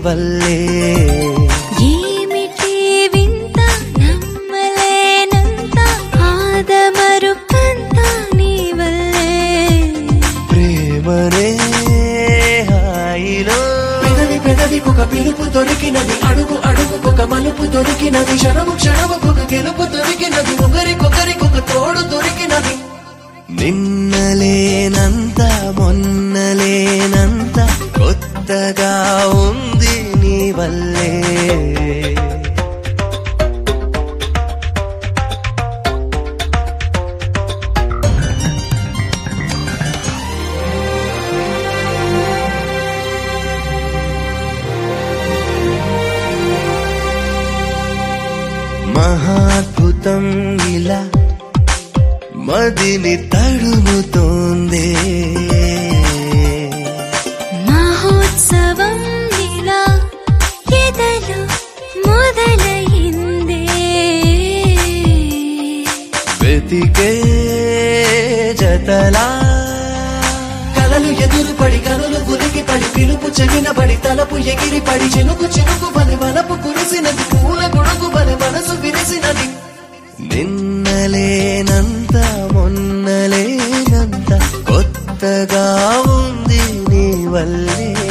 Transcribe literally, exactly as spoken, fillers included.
వల్లే ఏమిటి వింత నమ్మలేనంత ఆదమరుకంత నీ వల్లే ప్రేమనే హాయిలో పెదవి పెదవికొక పిలుపు దొరికినది అడుగు అడుగుకొక మలుపు దొరికినది క్షణము క్షణముకొక గెలుపు దొరికినది ఒకరికొకరికొక తోడు దొరికినది నిన్నలేనంత మొన్నలేనంత కొత్తగా ఉంది నీ వల్లే మహాద్భుతం ఇలా మదిని తడుముతోందే మహోత్సవం ఇలా ఎదలు మొదలైందే వెతికే జతలా కలలు ఎదురు పడి కనులు గురికి పడి పిలుపు చెవిన పడి తలపు ఎగిరి పడి చినుకు చినుకు బలి వలపు కురిసినది పూల గుడుగు బలి మనసు విరిసినది నిన్నలేనంత మొన్నలేనంత కొత్తగా ఉంది నీ వల్లే